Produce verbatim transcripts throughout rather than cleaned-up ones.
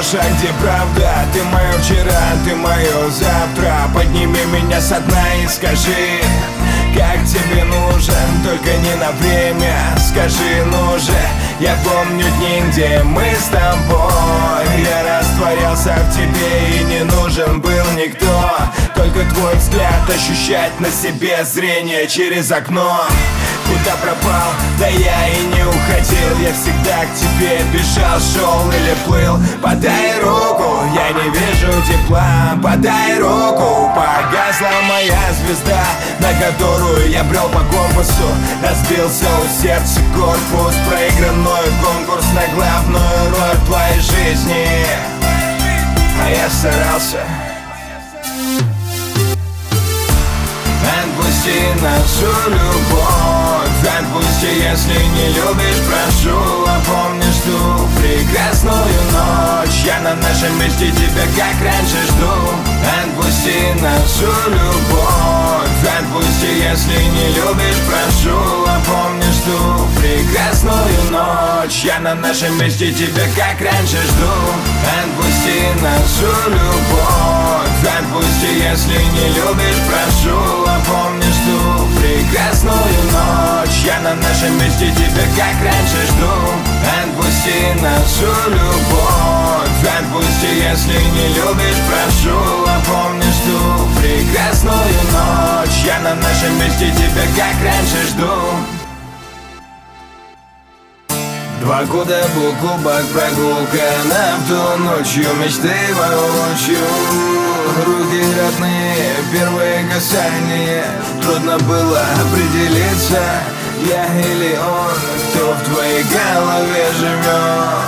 душа, где правда? Ты мое вчера, ты мое завтра. Подними меня со дна и скажи, как тебе нужен, только не на время. Скажи, ну же, я помню дни, где мы с тобой. Я растворялся в тебе и не нужен был никто. Только твой взгляд, ощущать на себе зрение через окно. Куда пропал? Да я и не уходил. Я всегда к тебе бежал, шел или плыл. Подай руку, я не вижу тепла. Подай руку, погасла моя звезда, на которую я брел по компасу. Разбился у сердца корпус, проигранной конкурс на главную роль в твоей жизни. А я старался. Отпусти нашу любовь, отпусти, если не любишь, прошу. А помнишь ту прекрасную ночь? Я на нашем месте тебя как раньше жду. Отпусти нашу любовь, отпусти, если не любишь, прошу. А помнишь ту прекрасную ночь? Я на нашем месте тебя как раньше жду. Отпусти нашу любовь, отпусти, если не любишь, прошу. А помнишь ту прекрасную ночь? Я на нашем месте тебя как раньше жду. Отпусти нашу любовь, отпусти, если не любишь, прошу. А помнишь ту прекрасную ночь? Я на нашем месте тебя как раньше жду. Два года бок о бок, прогулка на авто ночью, мечты воочию. Руки родные, первые касания. Трудно было определиться, я или он, кто в твоей голове живет.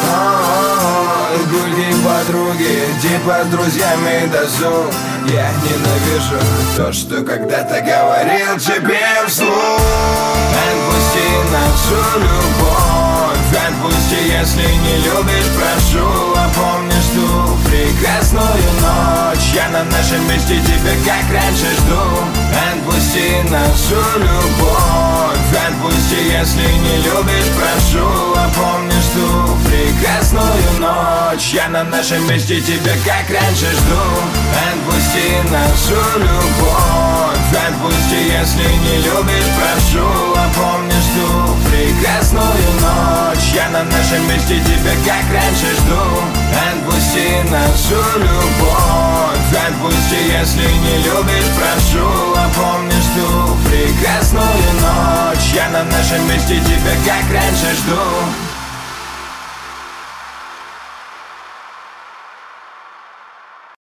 Гульки подруги, типа с друзьями досуг. Я ненавижу то, что когда-то говорил тебе вслух. Отпусти нашу любовь, отпусти, если не любишь, прошу. А помнишь ту прекрасную ночь? Я на нашем месте тебя как раньше жду. Отпусти нашу любовь, отпусти, если не любишь, прошу. А помнишь ту прекрасную ночь? Я на нашем месте тебя как раньше жду. Отпусти нашу любовь, отпусти, если не любишь, прошу. А помнишь ту прекрасную ночь? Я на нашем месте тебя как раньше жду. Отпусти нашу любовь, отпусти, если не любишь, прошу. А помнишь ту прекрасную ночь? Я на нашем месте тебя как раньше жду.